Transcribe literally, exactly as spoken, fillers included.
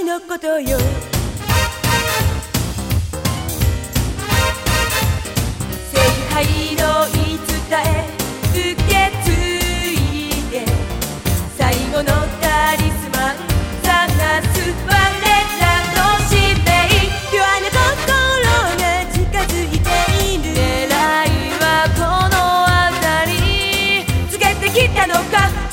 のことよ。聖杯の言い伝え受け継いで、最後のタリスマン探す我らの使命。ピュアな心が近づいている。狙いはこの辺り、つけてきたのか